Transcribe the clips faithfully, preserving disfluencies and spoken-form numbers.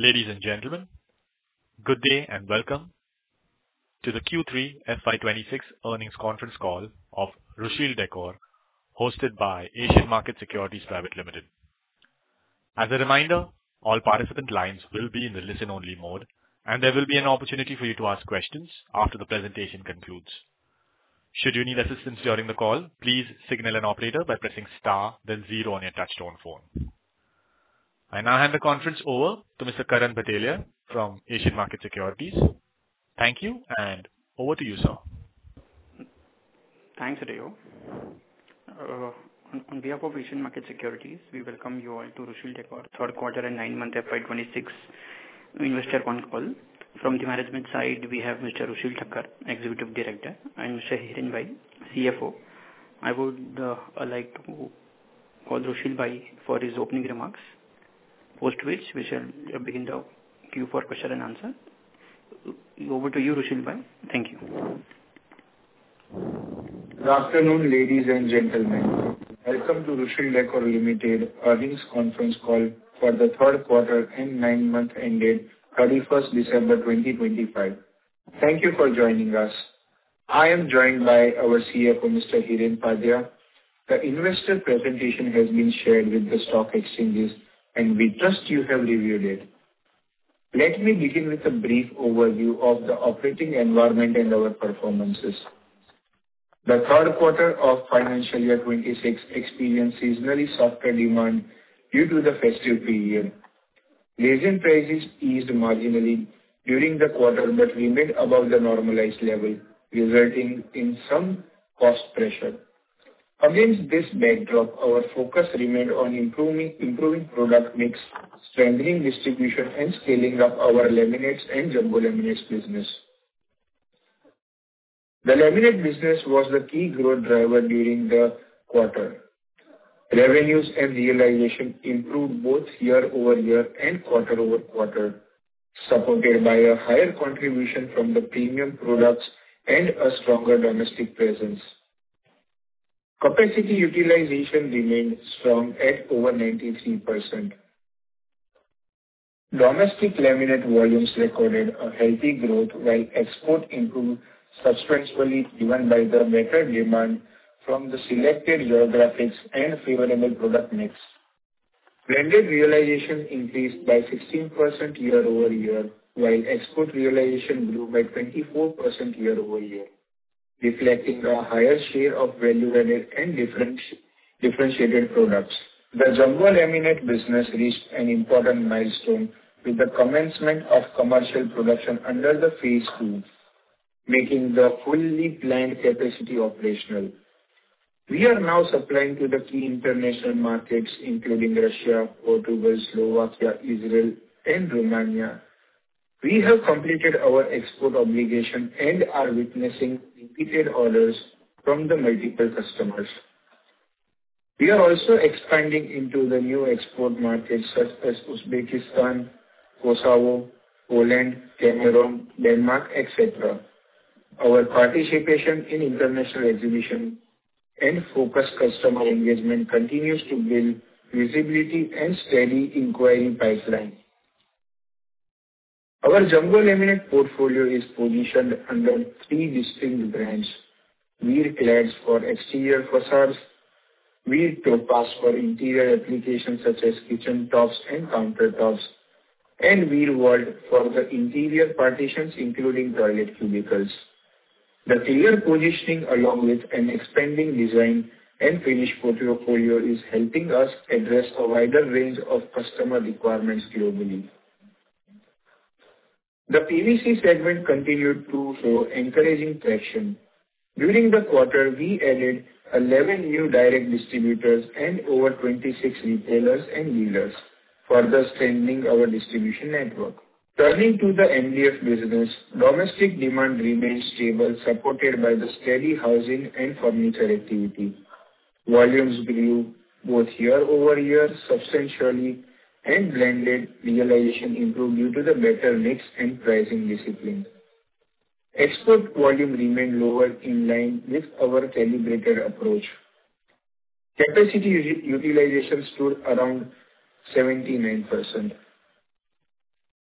Ladies and gentlemen, good day and welcome to the Q three F Y twenty-six earnings conference call of Rushil Decor, hosted by Asian Markets Securities Private Limited. As a reminder, all participant lines will be in the listen-only mode, and there will be an opportunity for you to ask questions after the presentation concludes. Should you need assistance during the call, please signal an operator by pressing star, then zero on your touchtone phone. I now hand the conference over to Mister Karan Bhatelia from Asian Markets Securities. Thank you, and over to you, sir. Thanks, Rayo. Uh, on, on behalf of Asian Markets Securities, we welcome you all to Rushil Decor third quarter and nine-month F Y twenty-six investor con call. From the management side, we have Mister Rushil Thakkar, Executive Director, and Mister Hiren Bhai, C F O. I would uh, like to call Rushil Bhai for his opening remarks, post which we shall begin the queue for question and answer. Over to you, Rushil Bhai. Thank you. Good afternoon, ladies and gentlemen. Welcome to Rushil Decor Limited earnings conference call for the third quarter and nine month ended thirty-first December twenty twenty-five. Thank you for joining us. I am joined by our C F O, Mister Hiren Padhya. The investor presentation has been shared with the stock exchanges, and we trust you have reviewed it. Let me begin with a brief overview of the operating environment and our performances. The third quarter of financial year twenty-six experienced seasonally softer demand due to the festive period. Resin prices eased marginally during the quarter but remained above the normalized level, resulting in some cost pressure. Against this backdrop, our focus remained on improving, improving product mix, strengthening distribution, and scaling up our laminates and jumbo laminates business. The laminate business was the key growth driver during the quarter. Revenues and realization improved both year-over-year and quarter-over-quarter, supported by a higher contribution from the premium products and a stronger domestic presence. Capacity utilization remained strong at over ninety-three percent. Domestic laminate volumes recorded a healthy growth while export improved substantially, driven by the better demand from the selected geographies and favorable product mix. Blended realization increased by sixteen percent year-over-year, while export realization grew by twenty-four percent year-over-year, reflecting a higher share of value-added and differentiated products. The jumbo laminate business reached an important milestone with the commencement of commercial production under the phase two, making the fully planned capacity operational. We are now supplying to the key international markets, including Russia, Portugal, Slovakia, Israel, and Romania. We have completed our export obligation and are witnessing repeated orders from the multiple customers. We are also expanding into the new export markets such as Uzbekistan, Kosovo, Poland, Cameroon, Denmark, et cetera. Our participation in international exhibition and focused customer engagement continues to build visibility and steady inquiry pipeline. Our jumbo laminate portfolio is positioned under three distinct brands: Veer Clads for exterior facades, Veer Topaz for interior applications such as kitchen tops and countertops, and Veer World for the interior partitions including toilet cubicles. The clear positioning along with an expanding design and finish portfolio is helping us address a wider range of customer requirements globally. The P V C segment continued to show encouraging traction. During the quarter, we added eleven new direct distributors and over twenty-six retailers and dealers, further strengthening our distribution network. Turning to the M D F business, domestic demand remains stable, supported by the steady housing and furniture activity. Volumes grew both year-over-year substantially, and blended realization improved due to the better mix and pricing discipline. Export volume remained lower in line with our calibrated approach. Capacity utilization stood around seventy-nine percent.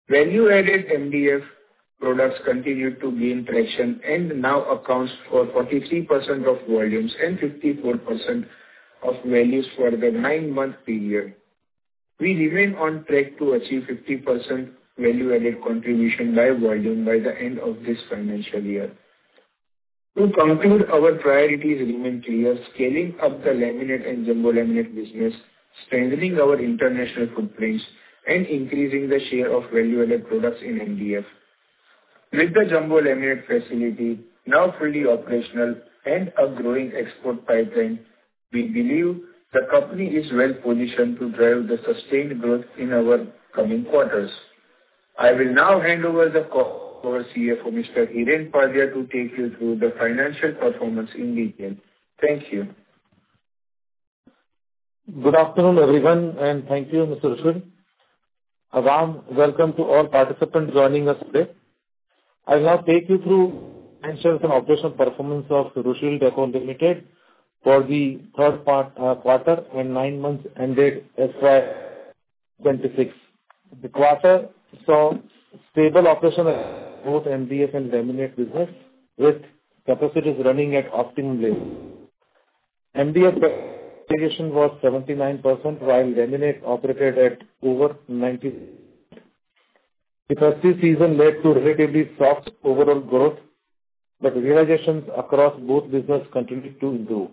Value-added M D F products continue to gain traction and now accounts for forty-three percent of volumes and fifty-four percent of values for the nine-month period. We remain on track to achieve fifty percent value-added contribution by volume by the end of this financial year. To conclude, our priorities remain clear: scaling up the laminate and jumbo laminate business, strengthening our international footprints, and increasing the share of value-added products in M D F. With the jumbo laminate facility now fully operational and a growing export pipeline, we believe the company is well positioned to drive the sustained growth in our coming quarters. I will now hand over the call to our C F O, Mister Hiren Padhya, to take you through the financial performance in detail. Thank you. Good afternoon, everyone, and thank you, Mister Rushil. A warm welcome to all participants joining us today. I will now take you through financial and operational performance of Rushil Decor Limited for the third part, uh, quarter and nine months ended F Y twenty-six. The quarter saw stable operation of both M D F and laminate business, with capacities running at optimum levels. M D F utilization was seventy-nine percent, while laminate operated at over ninety percent. The festive season led to relatively soft overall growth, but realizations across both business continued to improve.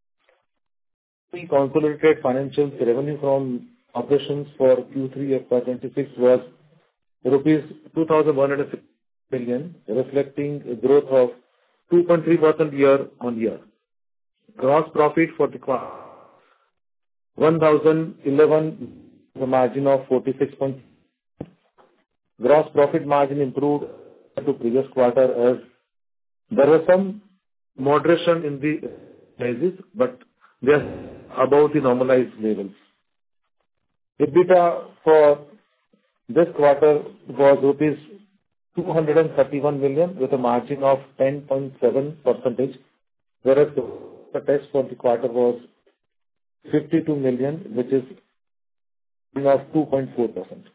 The consolidated financials revenue from operations for Q three F Y twenty-six was rupees two thousand one hundred six million, reflecting a growth of two point three percent year-on-year. Gross profit for the quarter one thousand eleven, the margin of forty-six point. Gross profit margin improved to previous quarter as there was some moderation in the prices, but they are above the normalized levels. EBITDA for this quarter was rupees two hundred thirty-one million with a margin of ten point seven percent, whereas the test for the quarter was fifty-two million, which is of two point four percent.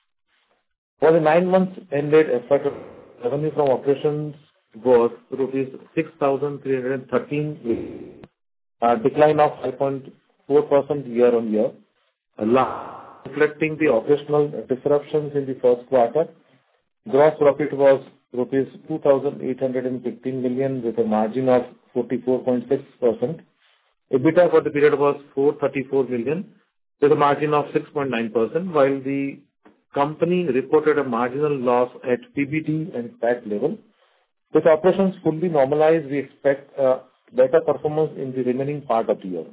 For the nine months ended F Y twenty, revenue from operations was rupees six thousand three hundred thirteen million, a decline of five point four percent year-on-year, reflecting the operational disruptions in the first quarter. Gross profit was rupees two thousand eight hundred fifteen million with a margin of forty-four point six percent. EBITDA for the period was four hundred thirty-four million with a margin of six point nine percent, while the company reported a marginal loss at P B T and P A T level. With operations fully normalized, we expect a better performance in the remaining part of the year.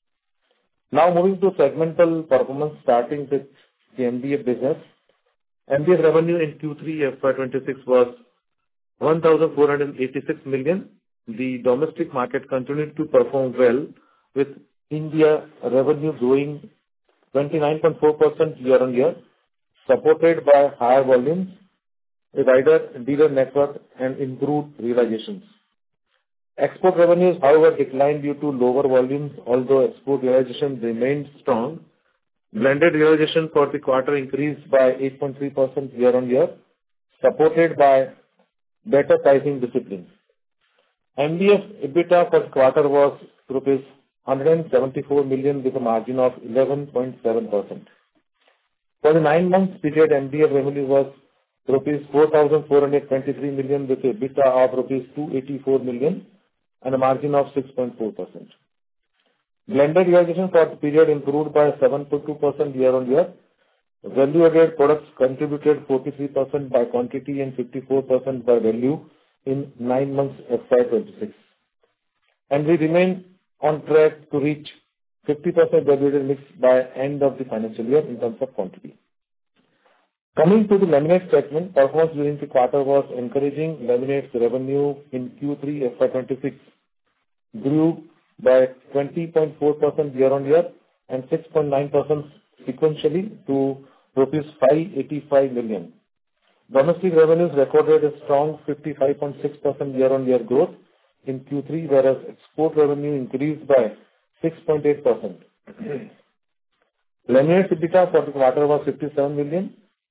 Now moving to segmental performance, starting with the M D F business. M D F revenue in Q three F Y twenty-six was one thousand four hundred eighty-six million. The domestic market continued to perform well, with India revenue growing twenty-nine point four percent year-on-year, supported by higher volumes, a wider dealer network, and improved realizations. Export revenues, however, declined due to lower volumes, although export realization remained strong. Blended realization for the quarter increased by eight point three percent year-on-year, supported by better pricing discipline. M D F EBITDA for the quarter was rupees one hundred seventy-four million with a margin of eleven point seven percent. For the nine months period, M D F revenue was rupees four thousand four hundred twenty-three million with a EBITDA of rupees two hundred eighty-four million and a margin of six point four percent. Blended realization for the period improved by seven point two percent year-on-year. Value-added products contributed forty-three percent by quantity and fifty-four percent by value in nine months F Y twenty-six. And we remain on track to reach fifty percent value-added mix by end of the financial year in terms of quantity. Coming to the laminate segment, performance during the quarter was encouraging. Laminates revenue in Q three F Y twenty-six grew by twenty point four percent year-on-year and six point nine percent sequentially to rupees five hundred eighty-five million. Domestic revenues recorded a strong fifty-five point six percent year-on-year growth in Q three, whereas export revenue increased by six point eight percent. Laminate EBITDA for the quarter was fifty-seven million,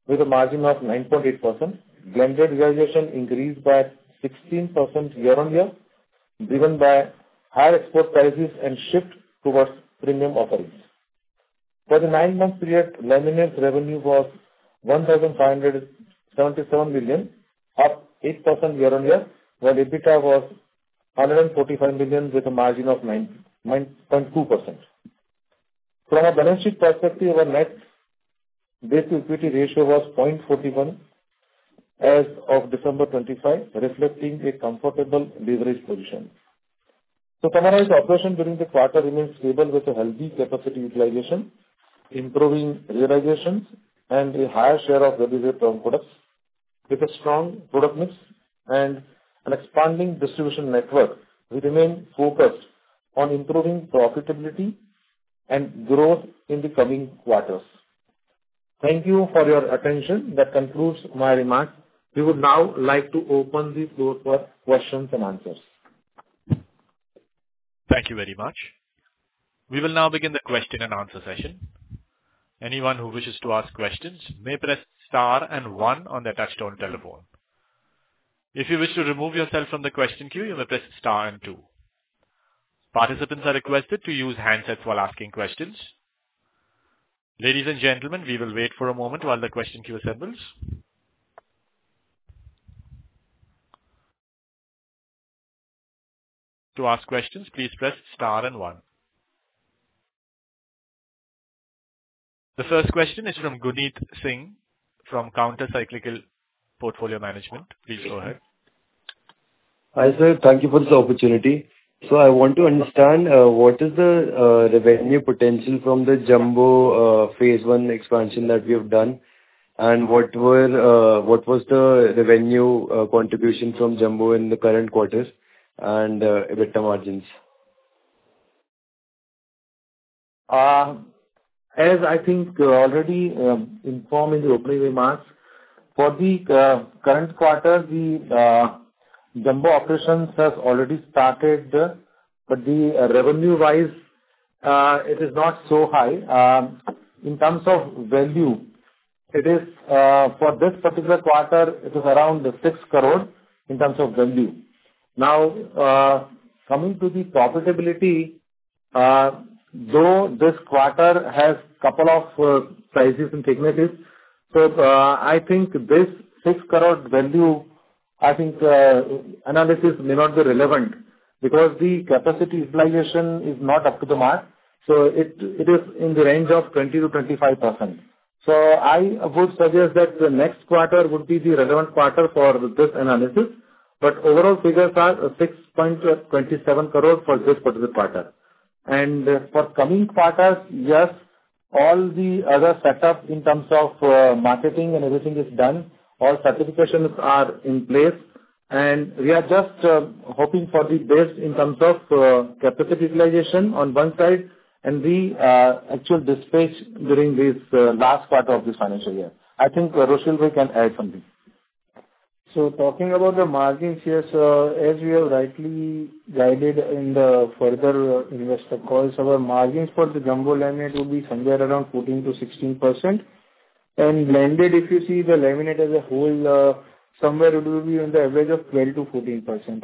with a margin of nine point eight percent. Blended realization increased by sixteen percent year-on-year, driven by higher export prices and shift towards premium offerings. For the nine-month period, laminates revenue was one thousand five hundred seventy-seven million, up eight percent year-on-year, while EBITDA was one hundred forty-five million with a margin of nine point two percent. From a balance sheet perspective, our net debt to equity ratio was zero point four one as of December twenty-five, reflecting a comfortable leverage position. To summarize, operation during the quarter remains stable with a healthy capacity utilization, improving realizations, and a higher share of value-added term products. With a strong product mix and an expanding distribution network, we remain focused on improving profitability and growth in the coming quarters. Thank you for your attention. That concludes my remarks. We would now like to open the floor for questions and answers. Thank you very much. We will now begin the question and answer session. Anyone who wishes to ask questions may press star and one on their touchtone telephone. If you wish to remove yourself from the question queue, you may press star and two. Participants are requested to use handsets while asking questions. Ladies and gentlemen, we will wait for a moment while the question queue assembles. To ask questions, please press star and one. The first question is from Guneet Singh from Counter Cyclical Portfolio Management. Please go ahead. Hi, sir. Thank you for this opportunity. So I want to understand uh, what is the uh, revenue potential from the Jumbo uh, phase one expansion that we have done, and what were uh, what was the revenue uh, contribution from Jumbo in the current quarters and uh, EBITDA margins? Uh, as I think uh, already um, informed in the opening remarks, for the uh, current quarter, the uh, Jumbo operations has already started, uh, but the uh, revenue-wise, uh, it is not so high. Um, in terms of value, it is uh, for this particular quarter, it is around six crore in terms of value. Now, uh, coming to the profitability, uh, though this quarter has couple of uh, prices and thicknesses, so uh, I think this six crore value, I think uh, analysis may not be relevant because the capacity utilization is not up to the mark. So it it is in the range of twenty to twenty-five percent. So I would suggest that the next quarter would be the relevant quarter for this analysis. But overall figures are six point two seven crore for this particular quarter. And uh, for coming quarters, yes, all the other setup in terms of uh, marketing and everything is done. All certifications are in place, and we are just uh, hoping for the best in terms of uh, capacity utilization on one side and the uh, actual dispatch during this uh, last quarter of this financial year. I think uh, Rushil Bhai can add something. So talking about the margins, yes, uh, as we have rightly guided in the further uh, investor calls, our margins for the Jumbo laminate will be somewhere around fourteen to sixteen percent. And blended, if you see the laminate as a whole, uh, somewhere it will be in the average of twelve to fourteen percent.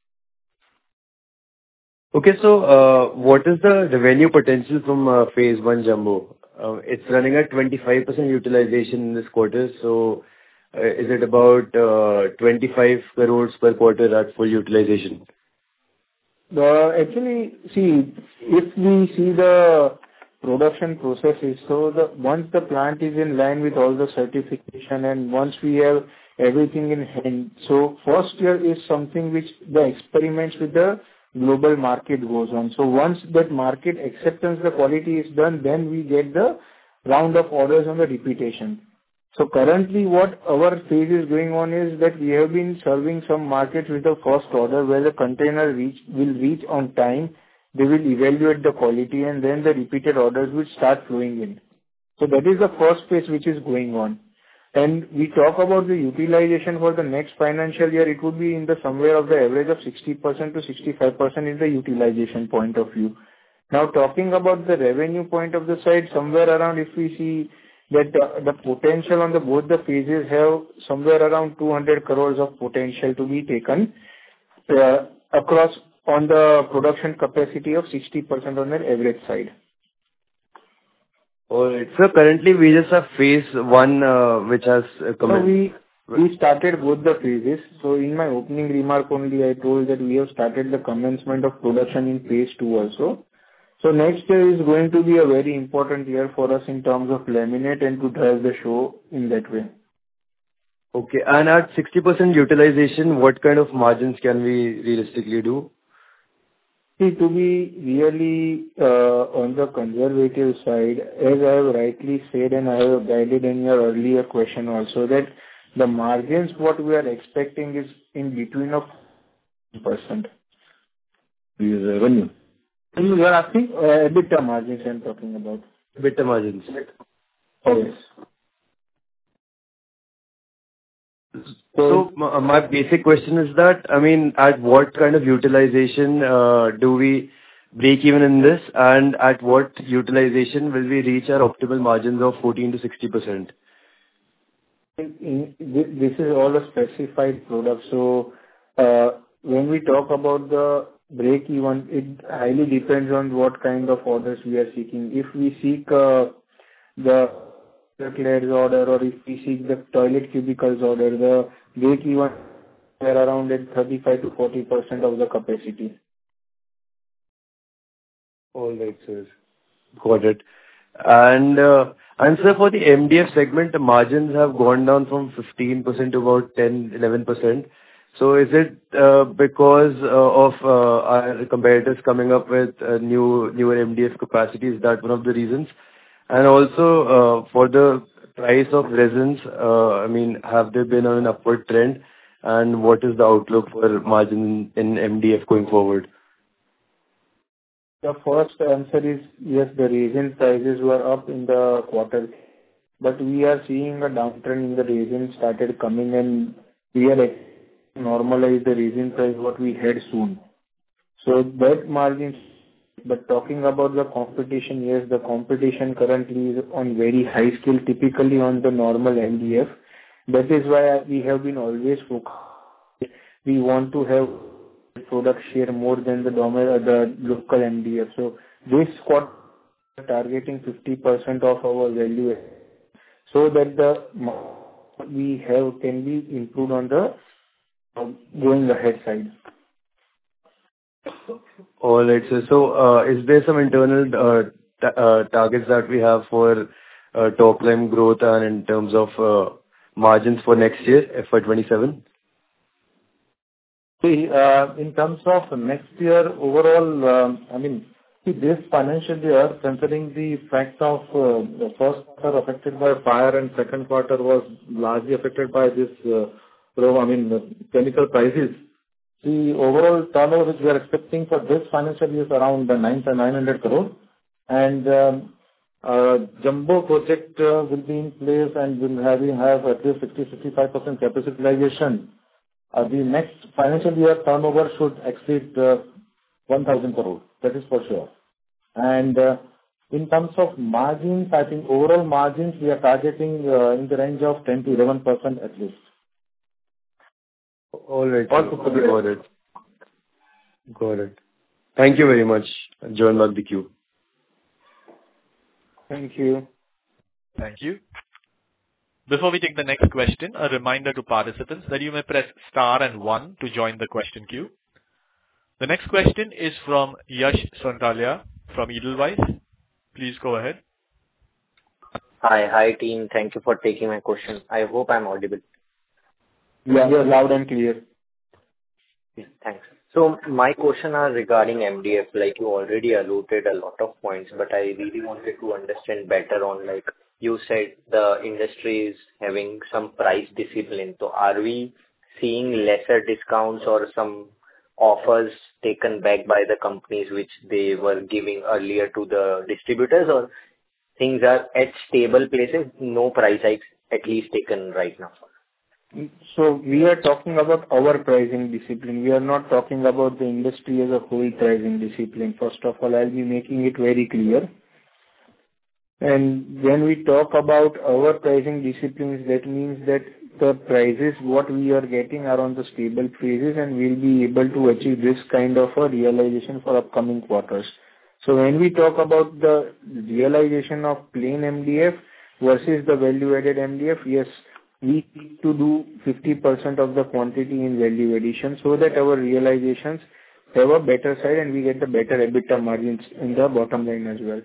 Okay, so uh, what is the revenue potential from uh, phase one Jumbo? Uh, it's running at twenty-five percent utilization in this quarter, so uh, is it about uh, twenty-five crores per quarter at full utilization? The actually, see, if we see the production processes, so the once the plant is in line with all the certification and once we have everything in hand, so first year is something which the experiments with the global market goes on. So once that market acceptance the quality is done, then we get the round of orders on the repetition. So currently what our phase is going on is that we have been serving some markets with the first order where the container reach will reach on time. They will evaluate the quality and then the repeated orders will start flowing in. So that is the first phase which is going on. And we talk about the utilization for the next financial year, it would be in the somewhere of the average of sixty percent to sixty-five percent is the utilization point of view. Now talking about the revenue point of the side, somewhere around if we see that uh, the potential on the both the phases have somewhere around two hundred crores of potential to be taken uh, across on the production capacity of sixty percent on the average side. All right. So currently, we just have phase one, uh, which has uh, So commenced. we we started both the phases. So in my opening remark only, I told that we have started the commencement of production in phase two also. So next year is going to be a very important year for us in terms of laminate and to drive the show in that way. Okay. And at sixty percent utilization, what kind of margins can we realistically do? See, to be really uh, on the conservative side, as I have rightly said, and I have guided in your earlier question also, that the margins what we are expecting is in between of percent. Is revenue. You are asking uh, EBITDA margins I'm talking about. EBITDA margins. Yes. So m- uh, my basic question is that, I mean, at what kind of utilization uh, do we break even in this, and at what utilization will we reach our optimal margins of fourteen to sixty percent? In- in- thi- This is all a specified product. So, uh, when we talk about the break even, it highly depends on what kind of orders we are seeking. If we seek uh, the toilet order, or if we seek the toilet cubicles order, the break even are around at thirty-five to forty percent of the capacity. All right, sir. Got it. And uh, and sir, for the M D F segment, the margins have gone down from fifteen percent to about ten, eleven percent. So is it uh, because uh, of uh, our competitors coming up with uh, new newer M D F capacity? Is that one of the reasons? And also, uh, for the price of resins, uh, I mean, have they been on an upward trend? And what is the outlook for margin in M D F going forward? The first answer is yes, the resin prices were up in the quarter, but we are seeing a downtrend in the resin started coming, and we are expecting to normalize the resin price what we had soon. So that margin, but talking about the competition, yes, the competition currently is on very high scale, typically on the normal M D F. That is why we have been always focused. We want to have product share more than the domi- uh, the local M D F. So this quarter, we are targeting fifty percent of our value so that the mo- we have can be improved on the uh, going ahead side. All right, sir. So, uh, is there some internal uh, ta- uh, targets that we have for uh, top line growth and in terms of uh, margins for next year, F Y twenty-seven? See, uh, in terms of next year overall, um, I mean, see, this financial year, considering the fact of uh, the first quarter affected by fire and second quarter was largely affected by this, uh, raw- I mean, the chemical prices. The overall turnover which we are expecting for this financial year is around uh, nine to nine hundred crore. And um, uh, Jumbo project uh, will be in place and will have have at least sixty to sixty-five percent capacity utilization. Uh, The next financial year turnover should exceed uh, one thousand crore. That is for sure. And uh, in terms of margins, I think overall margins, we are targeting uh, in the range of ten to eleven percent at least. All right, All sir. put together. Got it. Got it. Thank you very much. I'll join back the queue. Thank you. Thank you. Before we take the next question, a reminder to participants that you may press star and one to join the question queue. The next question is from Yash Sontalia from Edelweiss. Please go ahead. Hi. Hi, team. Thank you for taking my question. I hope I'm audible. Yeah, you're loud and clear. Yeah, thanks. So my question are regarding M D F, like you already alluded a lot of points, but I really wanted to understand better on, like you said, the industry is having some price discipline. So are we seeing lesser discounts or some offers taken back by the companies which they were giving earlier to the distributors, or things are at stable places, no price hikes at least taken right now? So we are talking about our pricing discipline. We are not talking about the industry as a whole pricing discipline. First of all, I'll be making it very clear. And when we talk about our pricing disciplines, that means that the prices what we are getting are on the stable prices, and we'll be able to achieve this kind of a realization for upcoming quarters. So when we talk about the realization of plain M D F versus the value-added M D F, yes, we need to do fifty percent of the quantity in value addition so that our realizations have a better side and we get the better EBITDA margins in the bottom line as well.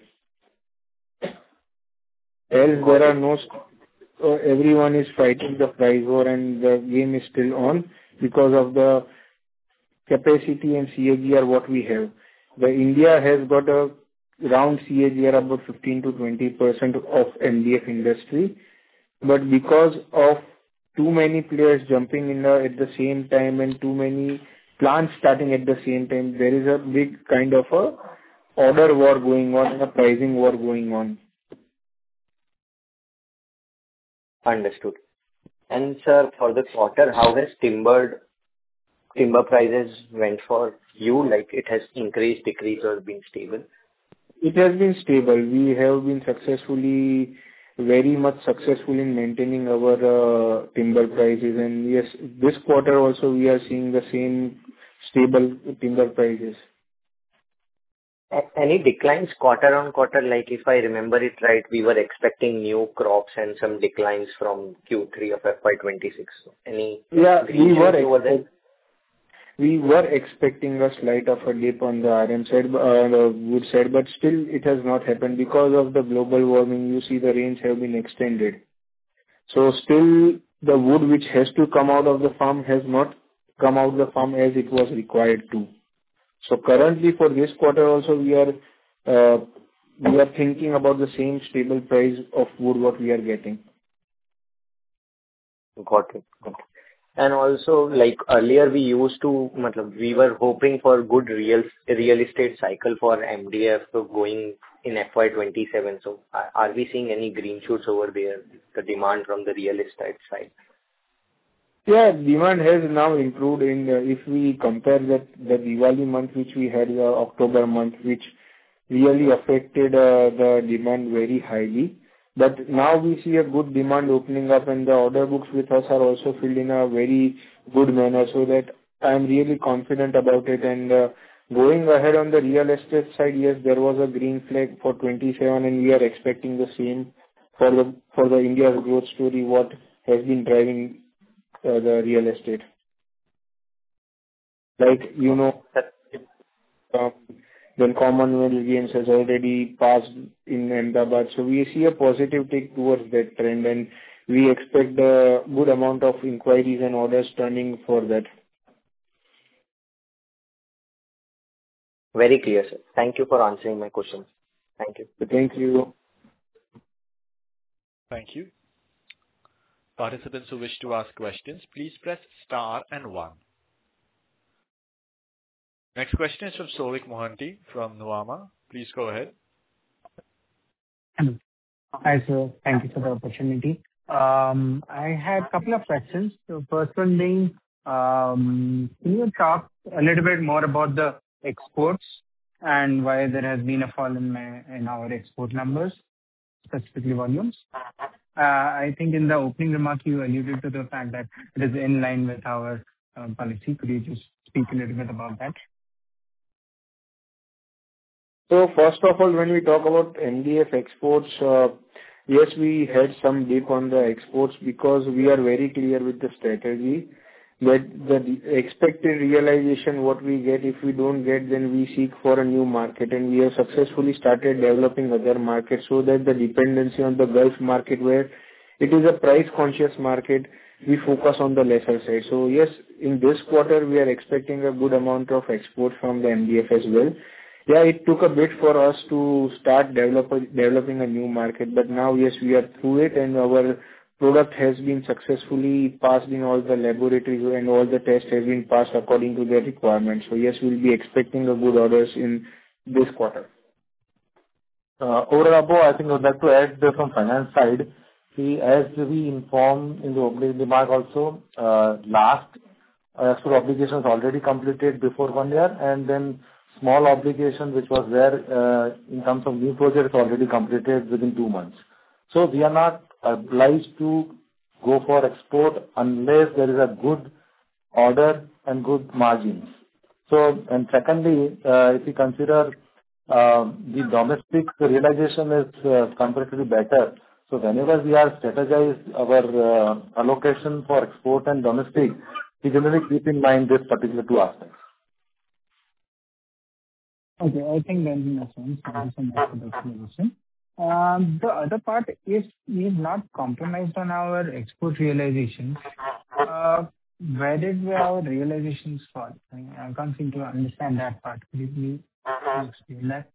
Else there are no, uh, everyone is fighting the price war and the game is still on because of the capacity and C A G R what we have. The India has got a round C A G R about fifteen to twenty percent of M D F industry, but because of too many players jumping in the, at the same time and too many plants starting at the same time, there is a big kind of a order war going on and a pricing war going on. Understood. And sir, for the quarter, how has timber timber prices went for you? Like it has increased, decreased, or been stable? It has been stable. We have been successfully, very much successful in maintaining our uh, timber prices. And yes, this quarter also we are seeing the same stable timber prices. A- Any declines quarter on quarter? Like if I remember it right, we were expecting new crops and some declines from Q three of F Y twenty-six. Any Yeah, we green were shoots over there? expect- we were expecting a slight of a dip on the R M side, uh, the wood side, but still it has not happened because of the global warming. You see the rains have been extended. So still the wood which has to come out of the farm has not come out of the farm as it was required to. So currently for this quarter also we are uh, we are thinking about the same stable price of wood what we are getting. Got it. Got it. And also, like earlier, we used to, matlab, we were hoping for good real real estate cycle for M D F going in F Y twenty-seven. So, are, are we seeing any green shoots over there? The demand from the real estate side. Yeah, demand has now improved in, uh, if we compare that, the Diwali month which we had, uh, October month, which really affected uh, the demand very highly. But now we see a good demand opening up and the order books with us are also filled in a very good manner, so that I am really confident about it. And uh, going ahead on the real estate side, yes, there was a green flag for twenty-seven and we are expecting the same for the, for the India's growth story, what has been driving uh, the real estate. Like, you know, um, then Commonwealth Games has already passed in Ahmedabad. So we see a positive take towards that trend and we expect a good amount of inquiries and orders turning for that. Very clear, sir. Thank you for answering my questions. Thank you. So thank you. Thank you. Participants who wish to ask questions, please press star and one. Next question is from Souvik Mohanty from Nuvama. Please go ahead. Hello. Hi, sir. Thank you for the opportunity. Um, I had a couple of questions. So first one being, um, can you talk a little bit more about the exports and why there has been a fall in my, in our export numbers, specifically volumes? Uh, I think in the opening remark, you alluded to the fact that it is in line with our uh, policy. Could you just speak a little bit about that? So first of all, when we talk about M D F exports, uh, yes, we had some dip on the exports because we are very clear with the strategy that the expected realization what we get, if we don't get, then we seek for a new market, and we have successfully started developing other markets so that the dependency on the Gulf market, where it is a price conscious market, we focus on the lesser side. So yes, in this quarter we are expecting a good amount of export from the M D F as well. Yeah, it took a bit for us to start develop, developing a new market, but now, yes, we are through it and our product has been successfully passed in all the laboratories and all the tests have been passed according to their requirements. So yes, we'll be expecting a good orders in this quarter. Uh, Over and above, I think I would like to add uh, from finance side, see, as we informed in the opening remark also, uh, last uh, export obligations already completed before one year, and then small obligation which was there uh, in terms of new projects already completed within two months. So we are not obliged to go for export unless there is a good order and good margins. So, and secondly, uh, if you consider uh, the domestic realization is uh, comparatively better. So whenever we are strategize our uh, allocation for export and domestic, we generally keep in mind this particular two aspects. Okay, I think that makes sense. Thank you so much for the explanation. Um, The other part is we have not compromised on our export realizations. Uh, Where did our realizations fall? I I can't seem to understand that part. Could you please explain that?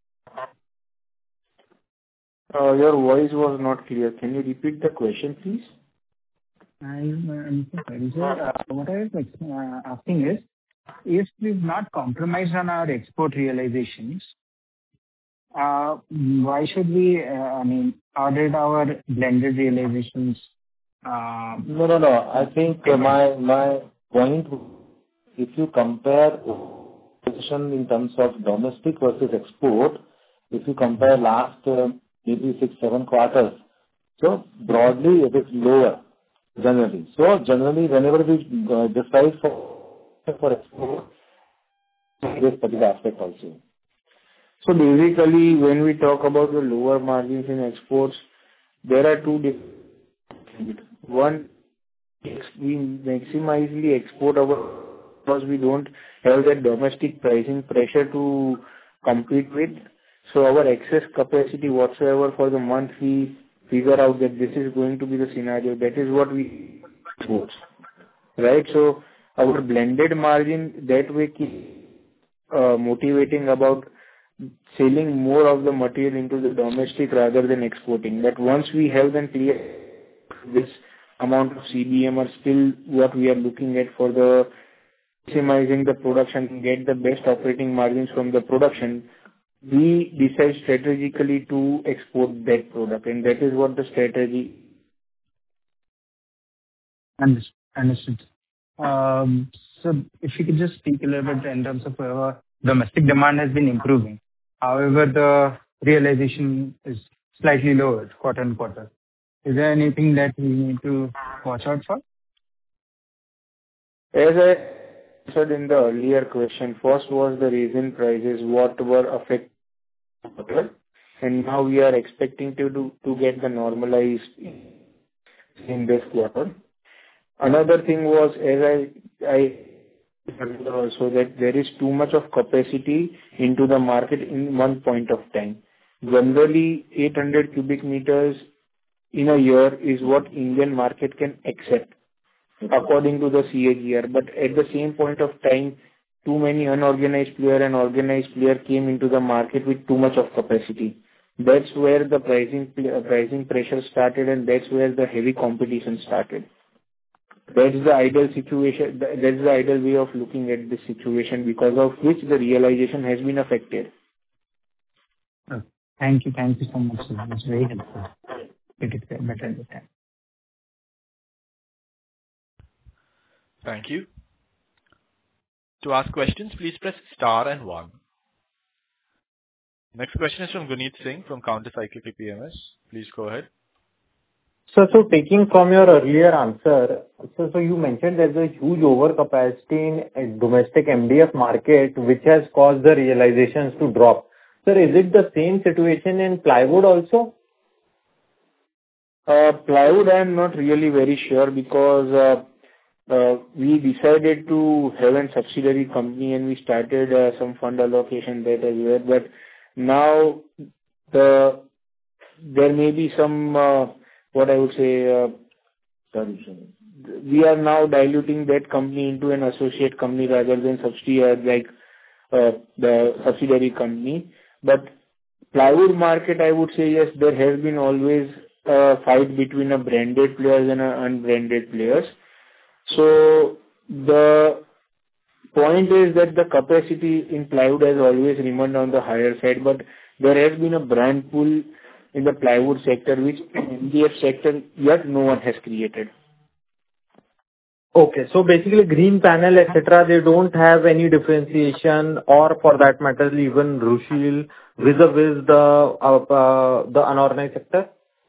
Uh, Your voice was not clear. Can you repeat the question, please? I'm I'm so sorry, sir. Uh, What I was ex- uh, asking is, if we've not compromised on our export realizations, uh, why should we, uh, I mean, how did our blended realizations um, No, no, no. I think uh, my my point, if you compare position in terms of domestic versus export, if you compare last uh, maybe six, seven quarters, so broadly it is lower generally. So generally, whenever we uh, decide for for export, this particular aspect also. So basically, when we talk about the lower margins in exports, there are two different. One, ex- we maximally export our because we don't have that domestic pricing pressure to compete with. So our excess capacity whatsoever for the month, we figure out that this is going to be the scenario. That is what we export, right? So our blended margin that way keep uh, motivating about selling more of the material into the domestic rather than exporting. But once we have them clear this amount of C B M are still what we are looking at for the maximizing the production and get the best operating margins from the production, we decide strategically to export that product, and that is what the strategy. Understood. Understood. Um, So if you could just speak a little bit in terms of our domestic demand has been improving. However, the realization is slightly lower quarter-on-quarter. Is there anything that we need to watch out for? As I said in the earlier question, first was the resin prices, what were affected, and now we are expecting to do, to get the normalized in this quarter. Another thing was, as I, I remember also that there is too much of capacity into the market in one point of time. Generally, eight hundred cubic meters in a year is what Indian market can accept according to the C A G R. But at the same point of time, too many unorganized player and organized player came into the market with too much of capacity. That's where the pricing uh, pricing pressure started, and that's where the heavy competition started. That's the ideal situation. That's the ideal way of looking at this situation, because of which the realization has been affected. Oh, Thank you. Thank you so much, sir. It's very helpful. It is better understand. Thank you. To ask questions, please press star and one. Next question is from Guneet Singh from Countercyclical P M S. Please go ahead. So, so taking from your earlier answer, so, so you mentioned there's a huge overcapacity in domestic M D F market, which has caused the realizations to drop. Sir, is it the same situation in plywood also? Uh, Plywood, I am not really very sure, because uh, uh, we decided to have a subsidiary company and we started uh, some fund allocation that as well. But now the there may be some, uh, what I would say, uh, sorry, sorry. we are now diluting that company into an associate company rather than subsidiary, like uh, the subsidiary company. But plywood market, I would say, yes, there has been always a fight between a branded players and a unbranded players. So the point is that the capacity in plywood has always remained on the higher side, but there has been a brand pool in the plywood sector, which in M D F sector yet no one has created. Okay. So basically, green panel, et cetera, they don't have any differentiation or for that matter, even Rushil vis-a-vis the uh, uh, the unorganized sector?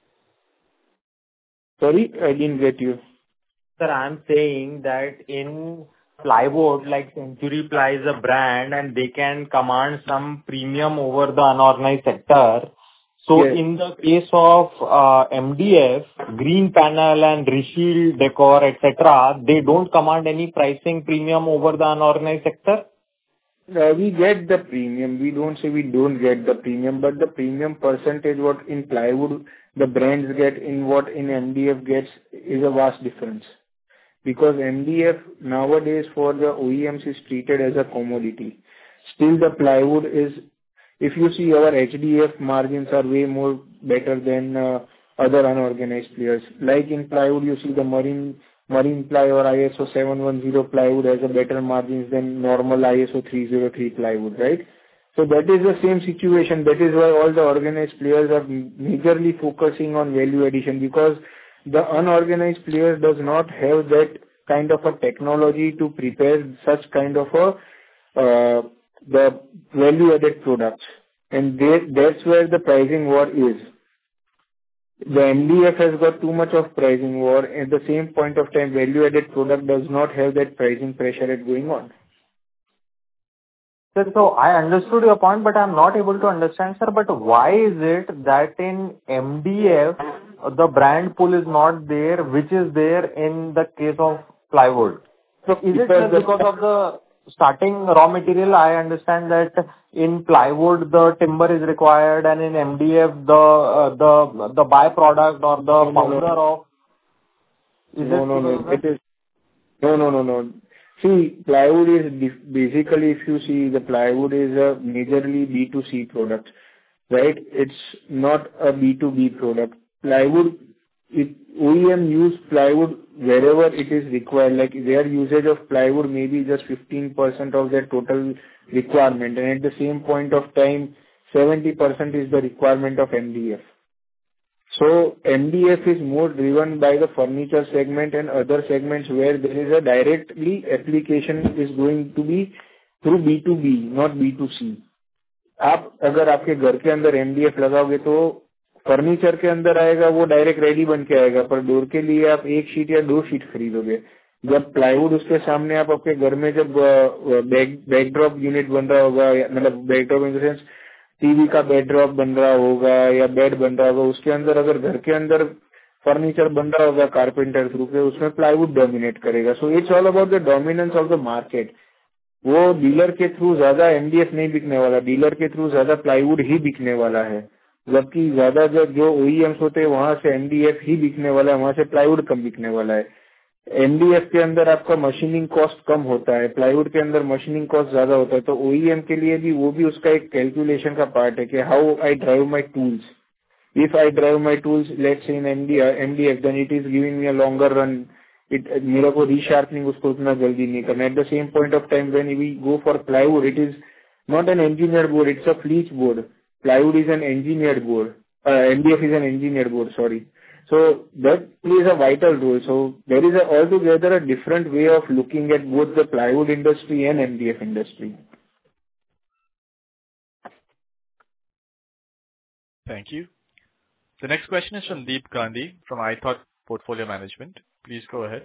Sorry, I didn't get you. Sir, I'm saying that in plywood, like Century Ply is a brand and they can command some premium over the unorganized sector. So Yes. in the case of uh, M D F, Green Panel and Rishi Decor, et cetera, they don't command any pricing premium over the unorganized sector? Uh, we get the premium. We don't say we don't get the premium, but the premium percentage what in plywood the brands get in what in M D F gets is a vast difference. Because M D F nowadays for the O E Ms is treated as a commodity. Still the plywood is, if you see our H D F margins are way more better than uh, other unorganized players. Like in plywood you see the marine marine ply or I S O seven one zero plywood has a better margins than normal I S O three oh three plywood, right? So that is the same situation. That is why all the organized players are majorly focusing on value addition, because the unorganized player does not have that kind of a technology to prepare such kind of a uh, the value added products, and they, that's where the pricing war is. The M D F has got too much of pricing war. At the same point of time, value added product does not have that pricing pressure at going on. Sir, so I understood your point, but I'm not able to understand, sir, but why is it that in M D F, uh, the brand pool is not there, which is there in the case of plywood? So is it Because just the- because of the starting raw material? I understand that in plywood, the timber is required, and in M D F, the uh, the the byproduct or the No, no, no. powder of... Is No, it no, no. because of that? It is no, no, no, no. See, plywood is dif- basically, if you see, the plywood is a majorly B two C product, right? It's not a B two B product. Plywood, it, O E M use plywood wherever it is required. Like their usage of plywood may be just fifteen percent of their total requirement, and at the same point of time, seventy percent is the requirement of M D F. So M D F is more driven by the furniture segment and other segments where there is a directly application is going to be through B two B, not B two C. आप अगर आपके घर के अंदर M D F लगाओगे तो furniture के अंदर आएगा, वो डायरेक्ट रेडी बन के आएगा, पर डोर के लिए आप एक शीट या दो शीट खरीदोगे. जब प्लाईवुड उसके सामने आप आपके घर में जब बैक बैकड्रॉप यूनिट बन रहा होगा, मतलब backdrop in the sense TV का बेडड्रॉप बन रहा होगा या बेड बन रहा होगा, उसके अंदर अगर घर के अंदर फर्नीचर बन रहा होगा कारपेंटर थ्रू पे, उसमें प्लाईवुड डोमिनेट करेगा. So it's all about the dominance of the market. वो डीलर के थ्रू ज्यादा एमडीएफ नहीं बिकने वाला, डीलर के थ्रू ज्यादा प्लाईवुड ही बिकने वाला है. जबकि ज्यादा जो जो ओईएम्स होते हैं वहां से एमडीएफ ही बिकने वाला है, वहां से प्लाईवुड कम बिकने वाला है. एमडीएफ के अंदर आपका मशीनिंग कॉस्ट कम होता है, प्लाईवुड के अंदर मशीनिंग कॉस्ट ज्यादा होता है. तो ओईएम के लिए भी वो भी उसका एक कैलकुलेशन का पार्ट है कि how I drive my tools. If I drive my tools let's say in MDF then it is giving me a longer run. It मेरा को रीशार्पनिंग उसको उतना जल्दी नहीं करना. At the same point of time when we go for plywood, it is not an engineered board, it's a fleece board. Plywood is an engineered board. Uh, M D F is an engineered board, sorry. So that plays a vital role. So there is a, altogether a different way of looking at both the plywood industry and M D F industry. Thank you. The next question is from Deep Gandhi from iThought Portfolio Management. Please go ahead.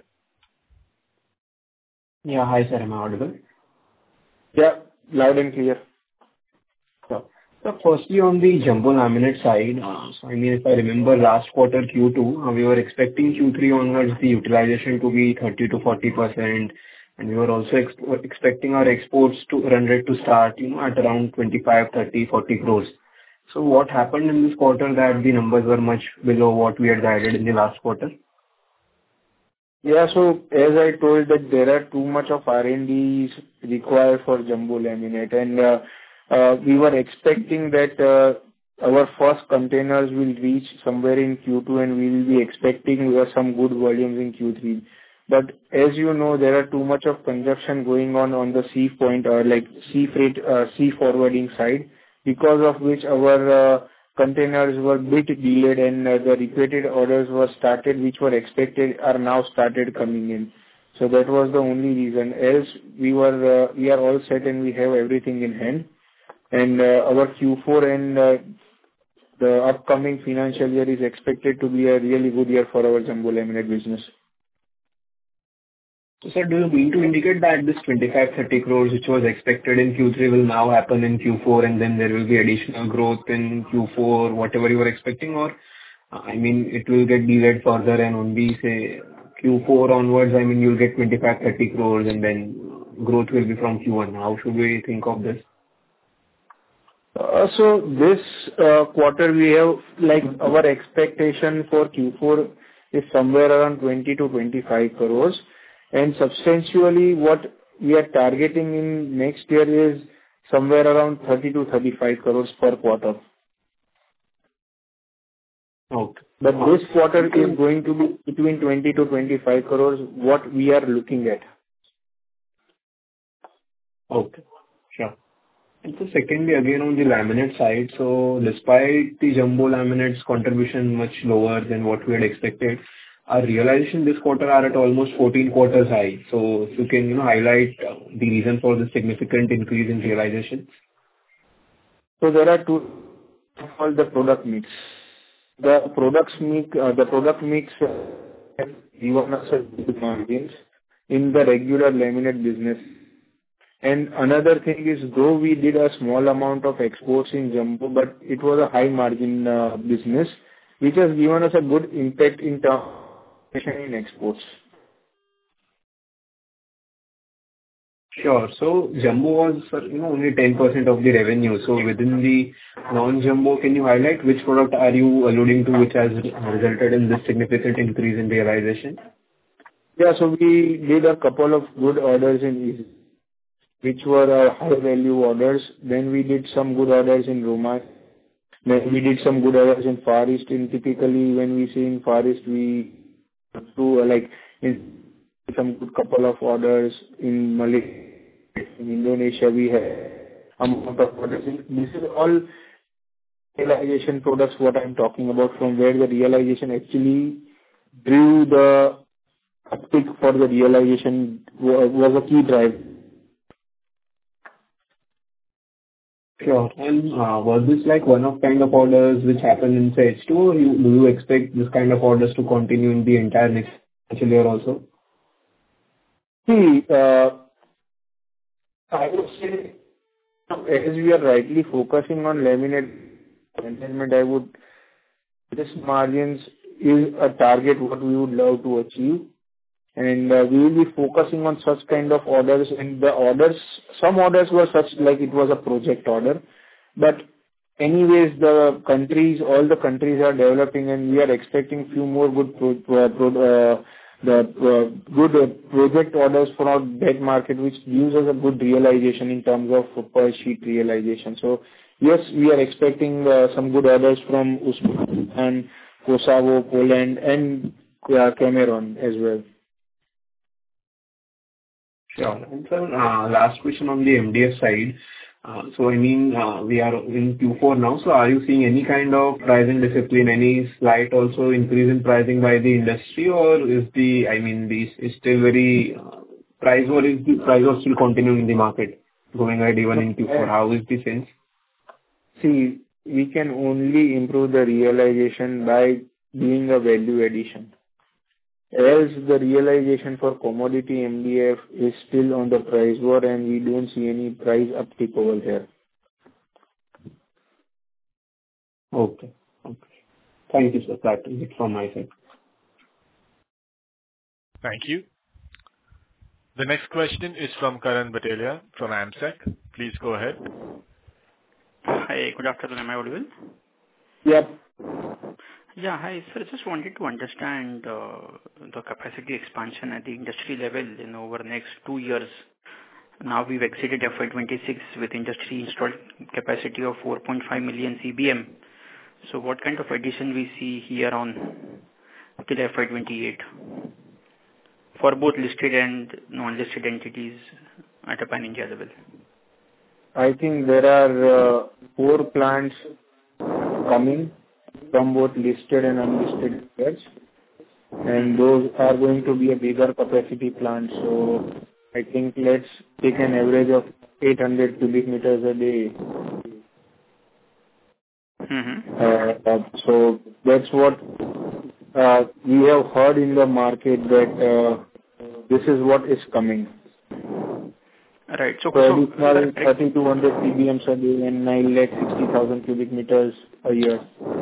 Yeah. Hi, sir. Am I audible? Yeah, loud and clear. So, so firstly, on the jumbo laminate side, uh, so I mean, if I remember last quarter Q two, uh, we were expecting Q three onwards the utilization to be thirty to forty percent, and we were also ex- expecting our exports to run rate to start, you know, at around twenty-five, thirty, forty crores. So what happened in this quarter that the numbers were much below what we had guided in the last quarter? Yeah, so as I told that there are too much of R and D required for jumbo laminate, and uh, uh, we were expecting that uh, our first containers will reach somewhere in Q two, and we will be expecting uh, some good volumes in Q three. But as you know, there are too much of consumption going on on the sea point or like sea freight, uh, sea forwarding side, because of which our uh, containers were bit delayed, and uh, the repeated orders were started which were expected are now started coming in. So that was the only reason. Else, we were uh, we are all set and we have everything in hand. And uh, our Q four and uh, the upcoming financial year is expected to be a really good year for our jumbo laminate business. So, sir, do you mean to indicate that this twenty-five thirty crores, which was expected in Q three, will now happen in Q four, and then there will be additional growth in Q four, whatever you were expecting? Or, uh, I mean, it will get delayed further and only, say, Q four onwards, I mean, you'll get twenty-five thirty crores, and then growth will be from Q one. How should we think of this? Uh, So this uh, quarter, we have, like, our expectation for Q four is somewhere around twenty to twenty-five crores. And substantially, what we are targeting in next year is somewhere around thirty to thirty-five crores per quarter. Okay. But this quarter is going to be between twenty to twenty-five crores, what we are looking at. Okay, sure. And so secondly, again, on the laminate side, so despite the jumbo laminates contribution much lower than what we had expected, our realization this quarter are at almost fourteen quarters high. So if you can, you know, highlight uh, the reason for the significant increase in realization. So there are two, called the product mix. The products mix, uh, the product mix uh, given us a good margins in the regular laminate business. And another thing is, though we did a small amount of exports in jumbo, but it was a high margin uh, business, which has given us a good impact in terms in exports. Sure. So jumbo was, uh, you know, only ten percent of the revenue. So within the non-jumbo, can you highlight which product are you alluding to, which has resulted in this significant increase in realization? Yeah, so we did a couple of good orders in East, which were uh, high value orders. Then we did some good orders in Romania. Then we did some good orders in Far East. And typically, when we say in Far East, we do uh, like in some good couple of orders in Malaysia, in Indonesia. We have amount of orders. This is all realization products. What I'm talking about, from where the realization actually drew the uptick for the realization was, was a key driver. Sure. And uh, was this like one-off kind of orders which happened in say H two, or you, do you expect this kind of orders to continue in the entire next financial year also? See, uh, I would say, as we are rightly focusing on laminate management, I would, this margins is a target what we would love to achieve. And uh, we will be focusing on such kind of orders. And the orders, some orders were such like it was a project order. But anyways, the countries, all the countries are developing, and we are expecting few more good pro, uh, pro, uh, the uh, good uh, project orders from that market, which gives us a good realization in terms of per sheet realization. So yes, we are expecting uh, some good orders from Uzbekistan and Kosovo, Poland, and uh, Cameroon as well. Sure. And sir, uh, last question on the M D F side. Uh, So I mean, uh, we are in Q four now, so are you seeing any kind of pricing discipline, any slight also increase in pricing by the industry? Or is the, I mean, this is still very uh, price war is the price war still continuing in the market going ahead even in Q four? How is the sense? See, we can only improve the realization by doing a value addition. As the realization for commodity M D F is still on the price war, and we don't see any price uptick over there. Okay. Okay. Thank you, sir. That is it from my side. Thank you. The next question is from Karan Batelia from AMSEC. Please go ahead. Hi, good afternoon. Am I audible? Yep. Yeah, hi, sir. Just wanted to understand uh, the capacity expansion at the industry level in over the next two years. Now we've exceeded F Y twenty-six with industry installed capacity of four point five million C B M. So what kind of addition we see here on till F Y twenty-eight for both listed and non-listed entities at a pan-India level? I think there are uh, four plants coming from both listed and unlisted players. and those are going to be a bigger capacity plant. So I think let's take an average of eight hundred cubic meters a day. Mm-hmm. Uh, uh, so that's what uh, we have heard in the market that uh, this is what is coming. Right. So, So so additional sir, thirty-two hundred P B Ms a day and nine lakh sixty thousand cubic meters a year.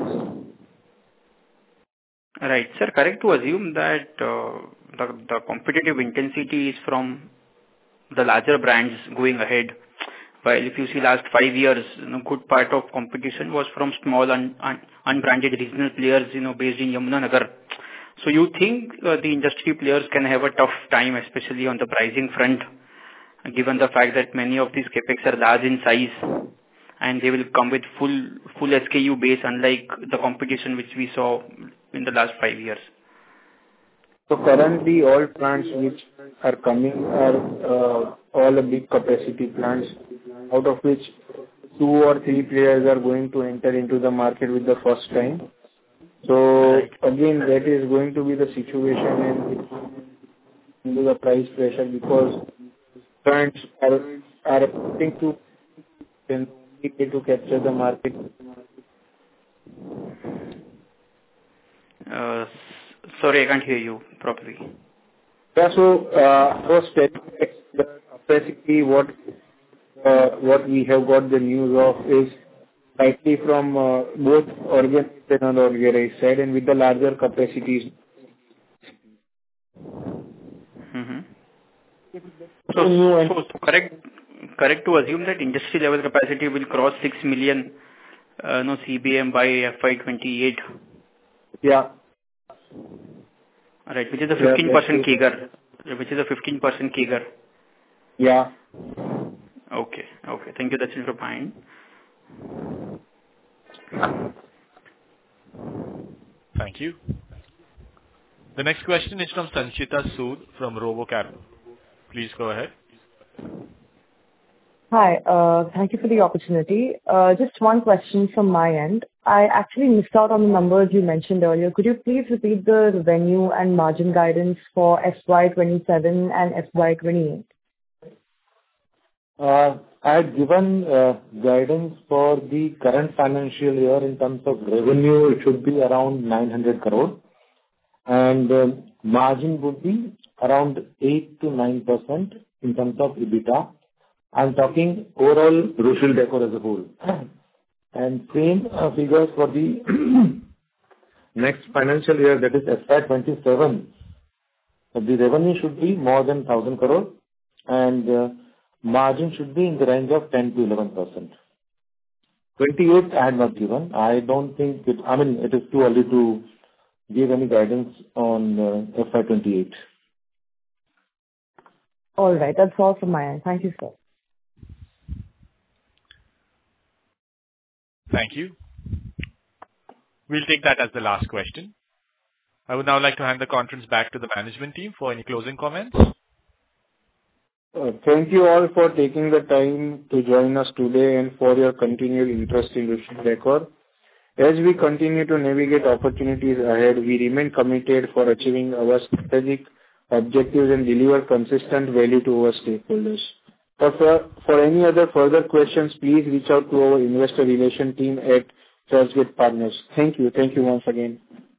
right, sir, correct to assume that uh, the the competitive intensity is from the larger brands going ahead. While if you see last five years, you know, good part of competition was from small un, un, unbranded regional players, you know, based in Yamunanagar. So you think uh, the industry players can have a tough time, especially on the pricing front, given the fact that many of these capex are large in size and they will come with full full S K U base, unlike the competition which we saw in the last five years. So currently all plants which are coming are uh, all a big capacity plants, out of which two or three players are going to enter into the market with the first time. So again, that is going to be the situation and into the price pressure because plants are are expecting to and to capture the market. Uh, s- sorry, I can't hear you properly. Yeah, so uh, I was telling the capacity what uh, what we have got the news of is slightly from uh, both organized and unorganized side and with the larger capacities. Mm-hmm. So, so, so correct, correct to assume that industry level capacity will cross six million uh, no C B M by F Y twenty-eight. Yeah. Right, which is a Yeah, fifteen percent that's it. CAGR, which is a fifteen percent CAGR. Yeah. Okay, okay. Thank you. That's it from mine. Thank you. The next question is from Sanchita Sood from RoboCap. Please go ahead. Hi. uh Thank you for the opportunity. Uh Just one question from my end. I actually missed out on the numbers you mentioned earlier. Could you please repeat the revenue and margin guidance for F Y twenty-seven and F Y twenty-eight? Uh, I had given uh, guidance for the current financial year in terms of revenue. It should be around nine hundred crore, and um, margin would be around eight to nine percent in terms of EBITDA. I'm talking overall Rushil Decor as a whole. And same uh, figures for the next financial year, that is F Y twenty-seven. The revenue should be more than one thousand crore, and uh, margin should be in the range of ten to eleven percent. twenty-eight I had not given. I don't think it, I mean, it is too early to give any guidance on uh, F Y twenty-eight. All right. That's all from my end. Thank you, sir. Thank you. We'll take that as the last question. I would now like to hand the conference back to the management team for any closing comments. Uh, Thank you all for taking the time to join us today and for your continued interest in Rushil Decor. As we continue to navigate opportunities ahead, we remain committed for achieving our strategic objectives and deliver consistent value to our stakeholders. For for for any other further questions, please reach out to our investor relation team at Churchgate Partners. Thank you. Thank you once again.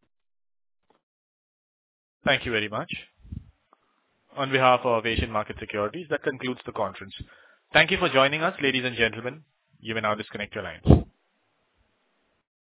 Thank you very much. On behalf of Asian Market Securities, that concludes the conference. Thank you for joining us, ladies and gentlemen. You may now disconnect your lines.